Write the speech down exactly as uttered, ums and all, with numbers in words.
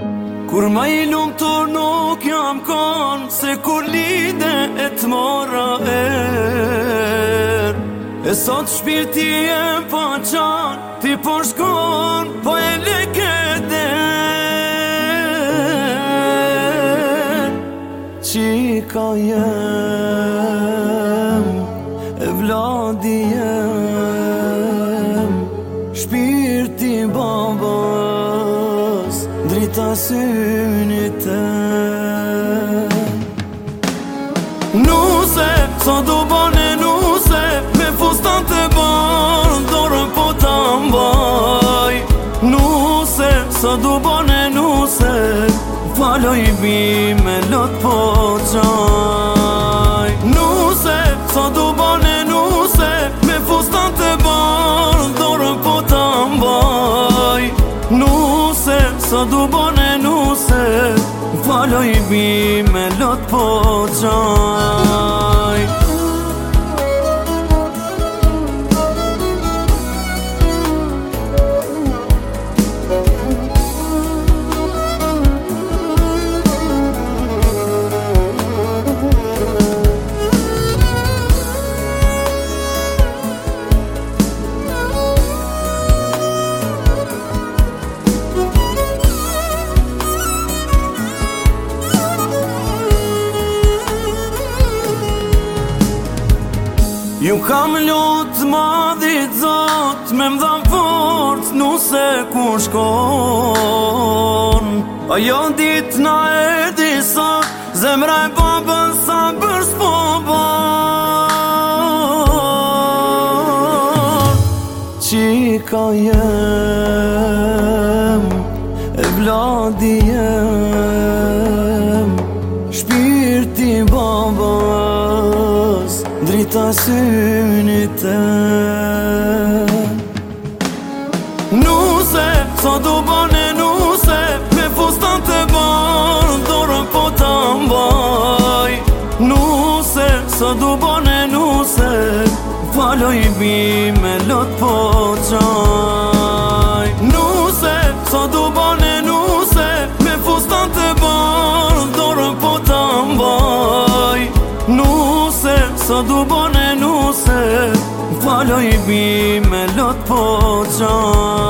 Kur ma i lumtur nuk jam kon, se kur lide e t'mora er. E sot shpirti e pa qan, ti po shkon, po e leke der. Qika jem, e vladi jem, shpirti babas, drita synit tem. Nuse, sa do bane nuse, me fustan të ban, dorën po ta mbaj. Nuse, sa do bane nuse, faloj bime lot po qaj. Nuse, sa do bane nuse, me fustan të ban, dorën po ta mbaj. Nuse, sa du bane nuse, faloj bime lot po qaj. Ju kam lot madhit zot, me mdha fort nuse ku shkon. Ajo dit na erdi sot, zemra e babën sa për s'po bon. Qika jem, e vladi jem, shpirti babas, drita synit tem. Nuse, sa do bane nuse, me fustan të ban, dorën po ta mbaj. Nuse, sa do bane nuse, faloj bime lot po qaj. Nuse, sa do bane nuse, me fustan të ban, dorën po ta mbaj. Nuse, sa du bane nuse, faloj bime lot po qaj.